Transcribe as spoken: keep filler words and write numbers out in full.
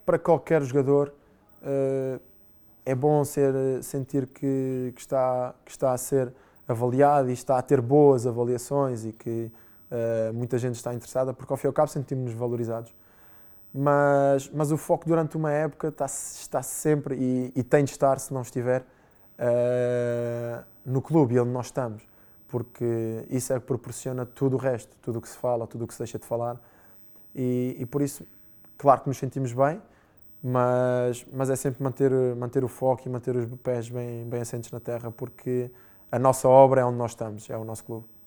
para qualquer jogador uh, é bom ser, sentir que, que, está, que está a ser avaliado e está a ter boas avaliações e que uh, muita gente está interessada, porque ao fim e ao cabo sentimos-nos valorizados. Mas, mas o foco durante uma época está, está sempre, e, e tem de estar, se não estiver, uh, no clube onde nós estamos, porque isso é que proporciona tudo o resto, tudo o que se fala, tudo o que se deixa de falar, e, e por isso, claro que nos sentimos bem, mas, mas é sempre manter, manter o foco e manter os pés bem, bem assentes na terra, porque a nossa obra é onde nós estamos, é o nosso clube.